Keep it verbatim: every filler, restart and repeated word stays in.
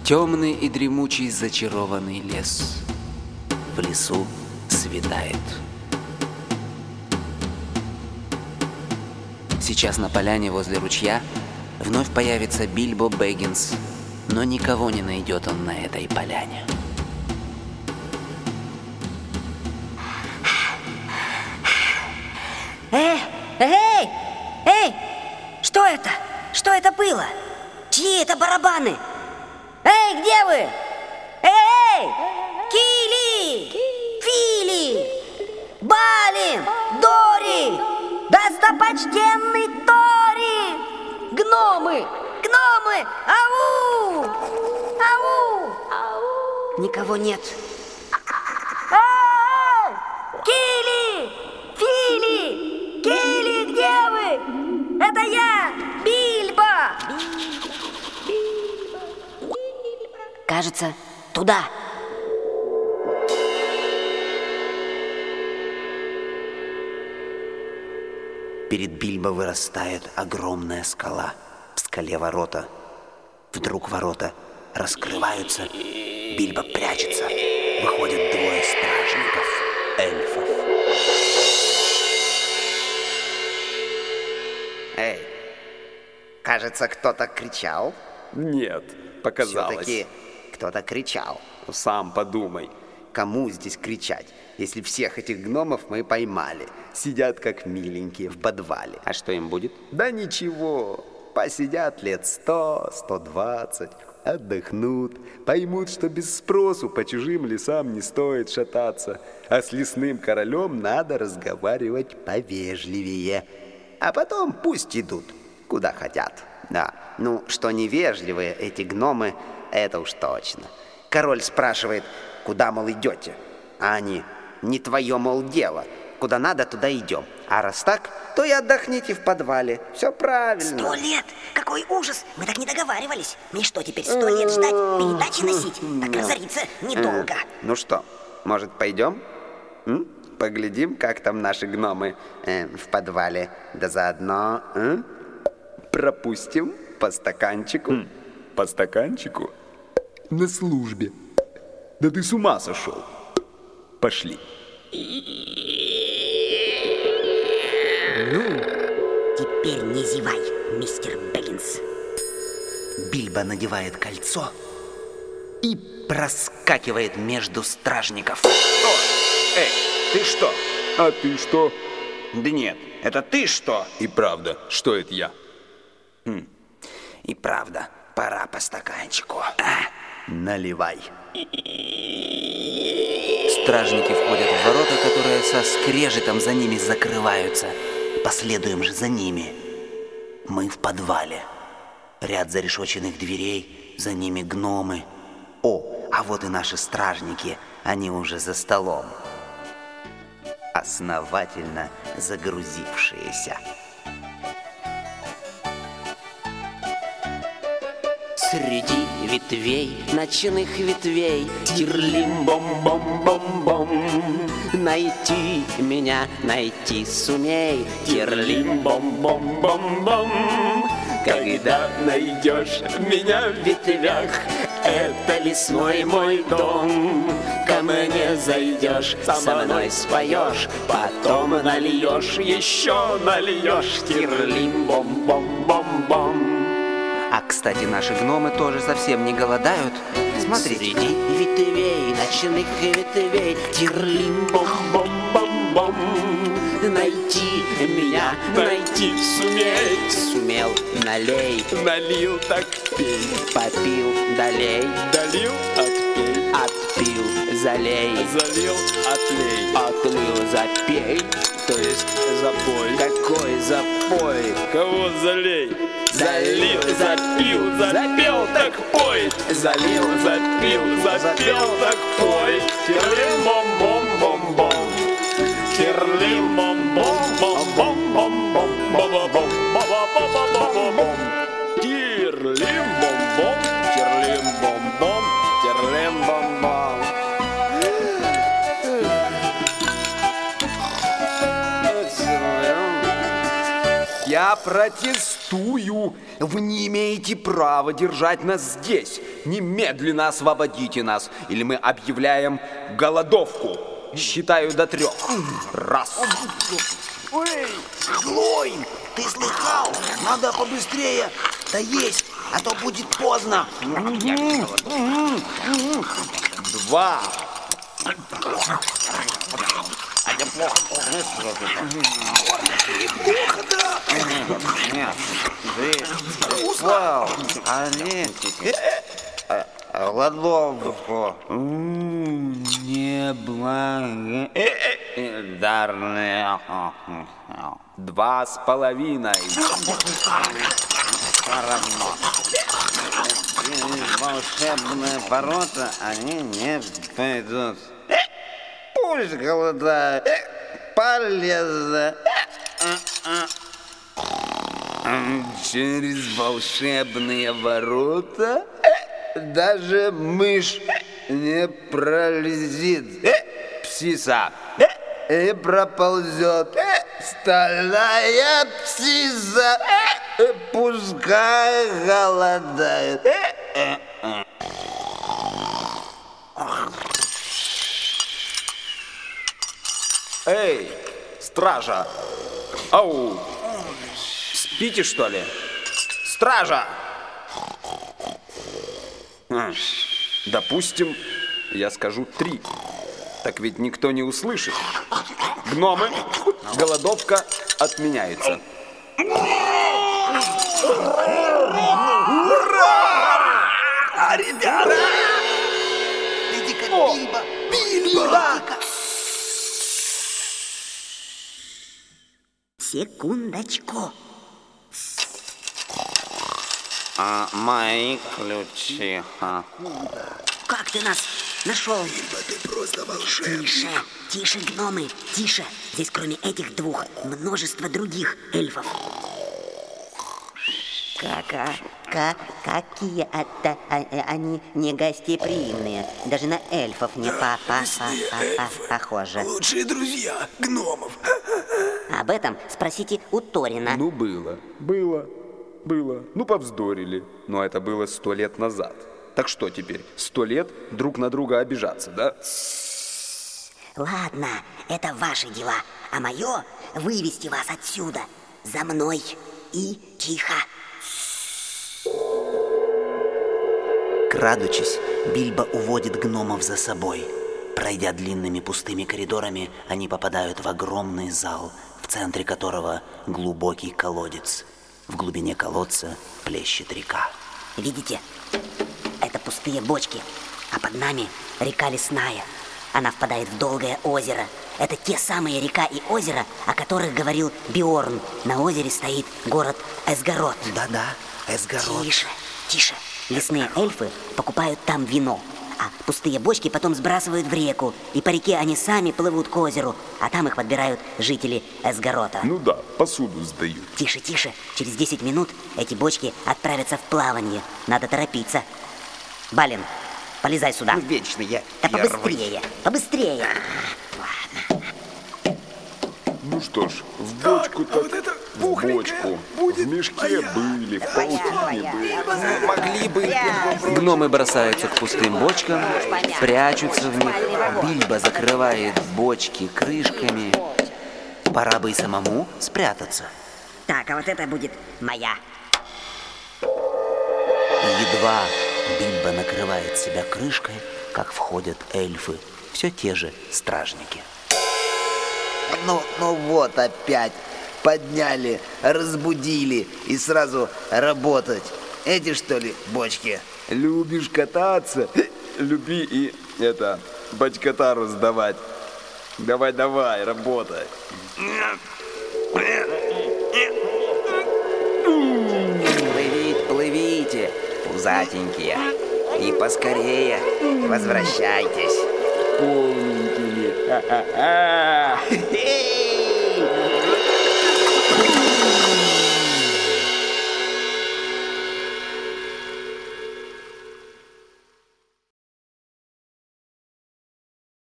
Темный и дремучий зачарованный лес. В лесу светает. Сейчас на поляне возле ручья вновь появится Бильбо Бэггинс, но никого не найдет он на этой поляне. Эй, эй, эй, что это? Что это было? Чьи это барабаны? Эй, где вы? Эй, Кили, Фили, Балин, Дори, достопочтенный Тори, гномы, гномы, ау, ау, никого нет. Эй, Кили, Фили, Кили, где вы? Это я, Бильбо. Кажется, туда. Перед Бильбо вырастает огромная скала. В скале ворота. Вдруг ворота раскрываются. Бильбо прячется. Выходят двое стражников, эльфов. Эй, кажется, кто-то кричал. Нет, показалось. Все-таки кто-то кричал. Сам подумай. Кому здесь кричать, если всех этих гномов мы поймали? Сидят как миленькие в подвале. А что им будет? Да ничего, посидят лет сто, сто двадцать, отдохнут, поймут, что без спросу по чужим лесам не стоит шататься, а с лесным королем надо разговаривать повежливее. А потом пусть идут, куда хотят. Да, ну, что невежливые эти гномы, это уж точно. Король спрашивает, куда, мол, идете? А они, не твое, мол, дело. Куда надо, туда идем. А раз так, то и отдохните в подвале. Все правильно. Сто лет! Какой ужас! Мы так не договаривались. Мне что, теперь сто лет ждать, передачи носить? Так разориться недолго. Ну что, может, пойдем? М? Поглядим, как там наши гномы э, в подвале. Да заодно э, пропустим по стаканчику. Хм, по стаканчику? На службе. Да ты с ума сошел. Пошли. Ну, теперь не зевай, мистер Бэггинс. Бильбо надевает кольцо и проскакивает между стражников. О, эй, ты что? А ты что? Да нет, это ты что? И правда, что это я? Хм. И правда, пора по стаканчику. А, наливай. Стражники входят в ворота, которые со скрежетом за ними закрываются. Последуем же за ними. Мы в подвале. Ряд зарешоченных дверей, за ними гномы. О, а вот и наши стражники, они уже за столом. Основательно загрузившиеся. Среди ветвей, ночных ветвей, тирлим-бом-бом-бом-бом. Найти меня, найти сумей, тирлим-бом-бом-бом-бом. Когда найдешь меня в ветвях, это лесной мой дом. Ко мне зайдешь, со мной споешь, потом нальешь, еще нальешь, тирлим-бом-бом-бом-бом. А, кстати, наши гномы тоже совсем не голодают. Смотрите. Среди ветвей, ночных ветвей, тирлим-бом-бом-бом-бом. Найти меня, найти сумей. Сумел, налей. Налил, так пей. Попил, долей. Долил, отпей. Отпил, залей. Залил, отлей. Отлил, запей. То есть запой. Какой запой? Кого залей? Залил, запил, запел, так пой. Залил, запил, запел, так пой. Тирлим-бом-бом-бом-бом. Тирлим-бом-бом-бом-бом-бом-бом-бом-бом-бом-бом. Тирлим-бом-бом, тирлим-бом-бом, тирлим-бом-бом. Я протестую. Протестую! Вы не имеете права держать нас здесь. Немедленно освободите нас, или мы объявляем голодовку. Считаю до трех. Раз. Эй, Глоин, ты слыхал? Надо побыстрее доесть, а то будет поздно. Два. Вау, они голодовку неблагодарные. Два с половиной. Через волшебные ворота они не пойдут. Пусть голодают. Полезно. Через волшебные ворота Даже мышь не пролезет. птица. И проползет. Стальная птица. Пускай голодает. Эй, стража! Ау! Спите, что ли? Стража! А, допустим, я скажу три. Так ведь никто не услышит. Гномы, голодовка отменяется. А, ребята! Иди-ка, Бильбо! Бильбо! Секундочку. А мои ключи. А. Как ты нас нашел? Бильбо, ты просто волшебник. Тише, тише, гномы, тише. Здесь кроме этих двух множество других эльфов. Как, а, как, какие это, а, а, они негостеприимные. Даже на эльфов не по, по, по, по, по, похоже. Лучшие друзья гномов. Об этом спросите у Торина. Ну, было, было, было. Ну, повздорили. Но это было сто лет назад. Так что теперь, сто лет друг на друга обижаться, да? Ладно, это ваши дела. А мое — вывести вас отсюда. За мной. И тихо. Крадучись, Бильбо уводит гномов за собой. Пройдя длинными пустыми коридорами, они попадают в огромный зал, в центре которого глубокий колодец. В глубине колодца плещет река. Видите? Это пустые бочки. А под нами река лесная. Она впадает в долгое озеро. Это те самые река и озеро, о которых говорил Бьорн. На озере стоит город Эсгарот. Да-да, Эсгарот. Тише, тише. Лесные эльфы покупают там вино, а пустые бочки потом сбрасывают в реку. И по реке они сами плывут к озеру, а там их подбирают жители Эсгарота. Ну да, посуду сдают. Тише, тише. Через десять минут эти бочки отправятся в плавание. Надо торопиться. Балин, полезай сюда. Вечно я Да первый. побыстрее, побыстрее. Ну что ж, в бочку так, в бочку. В мешке были, в паутине были. Могли бы. Гномы бросаются к пустым бочкам, прячутся в них. Бильбо закрывает бочки крышками. Пора бы и самому спрятаться. Так, а вот это будет моя. Едва Бильбо накрывает себя крышкой, как входят эльфы, все те же стражники. Ну, ну вот опять. Подняли, разбудили и сразу работать. Эти, что ли, бочки? Любишь кататься? Люби и, это, бочкотару сдавать. Давай-давай, работай. Плывите, плывите, пузатенькие. И поскорее возвращайтесь. Полненькими. Ха-ха-ха.